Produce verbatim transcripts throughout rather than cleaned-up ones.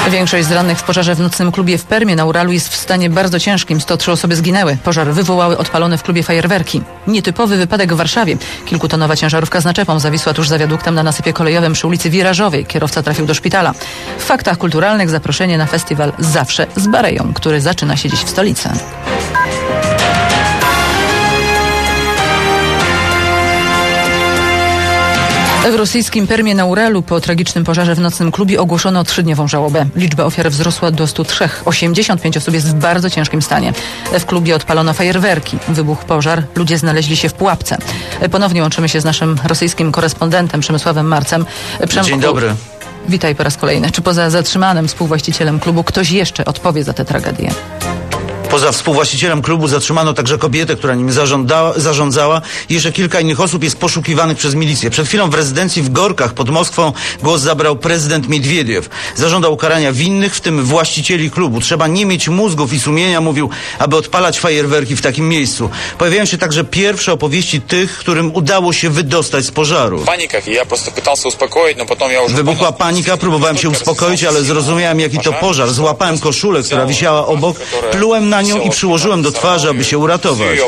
Większość z rannych w pożarze w nocnym klubie w Permie na Uralu jest w stanie bardzo ciężkim. sto trzy osoby zginęły. Pożar wywołały odpalone w klubie fajerwerki. Nietypowy wypadek w Warszawie. Kilkutonowa ciężarówka z naczepą zawisła tuż za wiaduktem na nasypie kolejowym przy ulicy Wirażowej. Kierowca trafił do szpitala. W faktach kulturalnych zaproszenie na festiwal Zawsze z Bareją, który zaczyna się dziś w stolicy. W rosyjskim Permie na Uralu po tragicznym pożarze w nocnym klubie ogłoszono trzydniową żałobę. Liczba ofiar wzrosła do stu trzech. osiemdziesiąt pięć osób jest w bardzo ciężkim stanie. W klubie odpalono fajerwerki. Wybuchł pożar. Ludzie znaleźli się w pułapce. Ponownie łączymy się z naszym rosyjskim korespondentem Przemysławem Marcem. Przemku, Dzień dobry. Witaj po raz kolejny. Czy poza zatrzymanym współwłaścicielem klubu ktoś jeszcze odpowie za tę tragedię? Poza współwłaścicielem klubu zatrzymano także kobietę, która nim zarządzała. Jeszcze kilka innych osób jest poszukiwanych przez milicję. Przed chwilą w rezydencji w Gorkach pod Moskwą głos zabrał prezydent Miedwiediew. Zażądał ukarania winnych, w tym właścicieli klubu. Trzeba nie mieć mózgów i sumienia, mówił, aby odpalać fajerwerki w takim miejscu. Pojawiają się także pierwsze opowieści tych, którym udało się wydostać z pożaru. Panika. Ja po prostu pytался uspokoić, no potem ja już... Wybuchła panika, próbowałem się uspokoić, ale zrozumiałem, jaki to pożar. Złapałem koszulę, która wisiała obok, plułem na nią i przyłożyłem do twarzy, aby się uratować.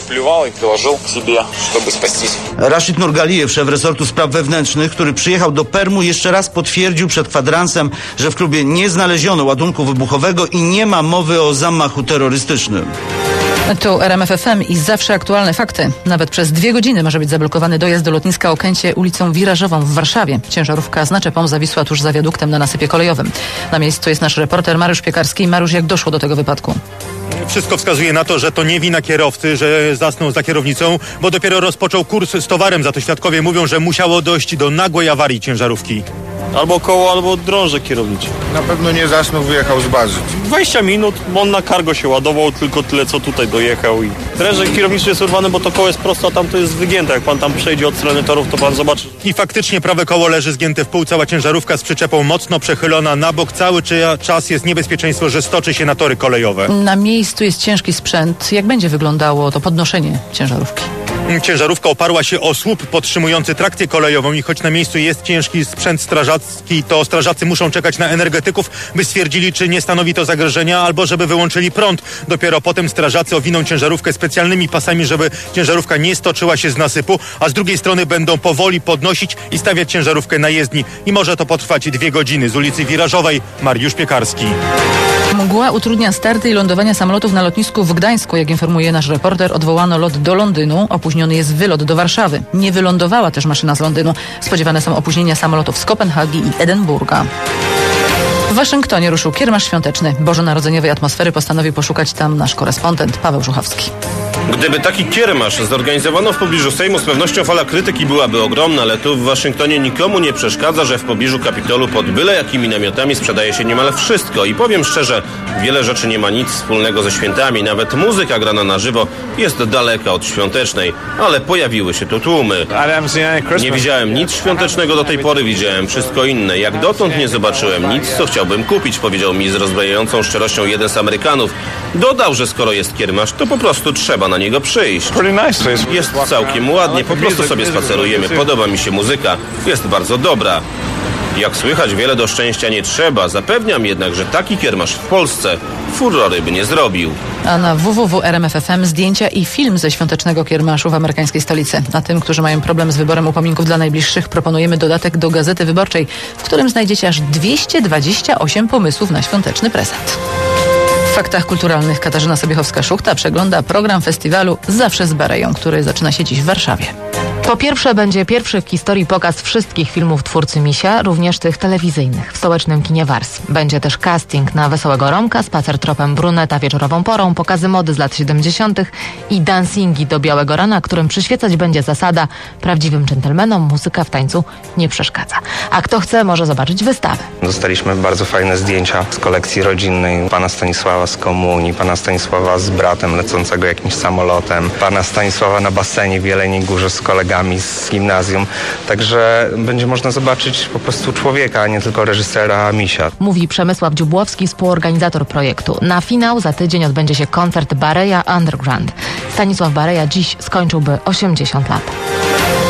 Rashid Nurgalijew, szef resortu spraw wewnętrznych, który przyjechał do Permu, jeszcze raz potwierdził przed kwadransem, że w klubie nie znaleziono ładunku wybuchowego i nie ma mowy o zamachu terrorystycznym. Tu R M F F M i zawsze aktualne fakty. Nawet przez dwie godziny może być zablokowany dojazd do lotniska Okęcie ulicą Wirażową w Warszawie. Ciężarówka z naczepą zawisła tuż za wiaduktem na nasypie kolejowym. Na miejscu jest nasz reporter Mariusz Piekarski. Mariusz, jak doszło do tego wypadku? Wszystko wskazuje na to, że to nie wina kierowcy, że zasnął za kierownicą, bo dopiero rozpoczął kurs z towarem. Za to świadkowie mówią, że musiało dojść do nagłej awarii ciężarówki. Albo koło, albo drążek kierowniczy. Na pewno nie zasnął, wyjechał z bazy. dwadzieścia minut, bo on na cargo się ładował, tylko tyle co tutaj dojechał. I drążek kierowniczy jest urwany, bo to koło jest prosto, a tam to jest wygięte. Jak pan tam przejdzie od strony torów, to pan zobaczy. I faktycznie prawe koło leży zgięte w pół. Cała ciężarówka z przyczepą mocno przechylona na bok. Cały czas jest niebezpieczeństwo, że stoczy się na tory kolejowe. Na miejscu jest ciężki sprzęt. Jak będzie wyglądało to podnoszenie ciężarówki? Ciężarówka oparła się o słup podtrzymujący trakcję kolejową i choć na miejscu jest ciężki sprzęt strażacki, to strażacy muszą czekać na energetyków, by stwierdzili, czy nie stanowi to zagrożenia, albo żeby wyłączyli prąd. Dopiero potem strażacy owiną ciężarówkę specjalnymi pasami, żeby ciężarówka nie stoczyła się z nasypu, a z drugiej strony będą powoli podnosić i stawiać ciężarówkę na jezdni. I może to potrwać dwie godziny. Z ulicy Wirażowej Mariusz Piekarski. Mgła utrudnia starty i lądowania samolotów na lotnisku w Gdańsku. Jak informuje nasz reporter, odwołano lot do Londynu. Opóźniony jest wylot do Warszawy. Nie wylądowała też maszyna z Londynu. Spodziewane są opóźnienia samolotów z Kopenhagi i Edynburga. W Waszyngtonie ruszył kiermasz świąteczny. Bożonarodzeniowej atmosfery postanowił poszukać tam nasz korespondent Paweł Żuchowski. Gdyby taki kiermasz zorganizowano w pobliżu Sejmu, z pewnością fala krytyki byłaby ogromna, ale tu w Waszyngtonie nikomu nie przeszkadza, że w pobliżu Kapitolu pod byle jakimi namiotami sprzedaje się niemal wszystko. I powiem szczerze, wiele rzeczy nie ma nic wspólnego ze świętami. Nawet muzyka grana na żywo jest daleka od świątecznej, ale pojawiły się tu tłumy. Nie widziałem nic świątecznego do tej pory, widziałem wszystko inne. Jak dotąd nie zobaczyłem nic, co chciałbym kupić, powiedział mi z rozbrajającą szczerością jeden z Amerykanów. Dodał, że skoro jest kiermasz, to po prostu trzeba na niego przyjść. Jest całkiem ładnie, po prostu sobie spacerujemy. Podoba mi się muzyka, jest bardzo dobra. Jak słychać, wiele do szczęścia nie trzeba. Zapewniam jednak, że taki kiermasz w Polsce furory by nie zrobił. A na w w w kropka r m f f m zdjęcia i film ze świątecznego kiermaszu w amerykańskiej stolicy. A tym, którzy mają problem z wyborem upominków dla najbliższych, proponujemy dodatek do Gazety Wyborczej, w którym znajdziecie aż dwieście dwadzieścia osiem pomysłów na świąteczny prezent. W faktach kulturalnych Katarzyna Sobiechowska-Szuchta przegląda program festiwalu Zawsze z Bareją, który zaczyna się dziś w Warszawie. Po pierwsze, będzie pierwszy w historii pokaz wszystkich filmów twórcy Misia, również tych telewizyjnych, w stołecznym kinie Wars. Będzie też casting na Wesołego Romka, spacer tropem bruneta wieczorową porą, pokazy mody z lat siedemdziesiątych i dancingi do Białego Rana, którym przyświecać będzie zasada: prawdziwym dżentelmenom muzyka w tańcu nie przeszkadza. A kto chce, może zobaczyć wystawę. Dostaliśmy bardzo fajne zdjęcia z kolekcji rodzinnej pana Stanisława z komunii, pana Stanisława z bratem lecącego jakimś samolotem, pana Stanisława na basenie w Jeleniej Górze z kolegami z gimnazjum. Także będzie można zobaczyć po prostu człowieka, a nie tylko reżysera Misia. Mówi Przemysław Dziubłowski, współorganizator projektu. Na finał za tydzień odbędzie się koncert Bareja Underground. Stanisław Bareja dziś skończyłby osiemdziesiąt lat.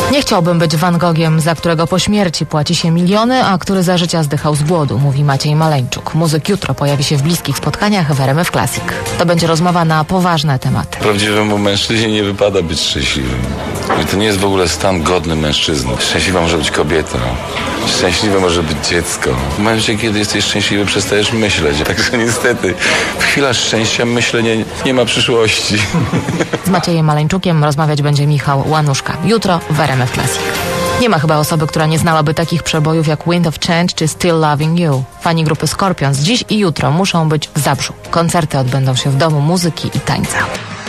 Nie chciałbym być Van Gogiem, za którego po śmierci płaci się miliony, a który za życia zdychał z głodu, mówi Maciej Maleńczuk. Muzyk jutro pojawi się w bliskich spotkaniach w R M F Classic. To będzie rozmowa na poważne tematy. Prawdziwemu mężczyźnie nie wypada być szczęśliwym. I to nie jest w ogóle stan godny mężczyzny. Szczęśliwa może być kobieta. Szczęśliwe może być dziecko. W momencie, kiedy jesteś szczęśliwy, przestajesz myśleć. Także niestety w chwilach szczęścia myślenie nie ma przyszłości. Z Maciejem Maleńczukiem rozmawiać będzie Michał Łanuszka. Jutro w R M F Classic. Nie ma chyba osoby, która nie znałaby takich przebojów jak Wind of Change czy Still Loving You. Fani grupy Scorpions dziś i jutro muszą być w Zabrzu. Koncerty odbędą się w Domu Muzyki i Tańca.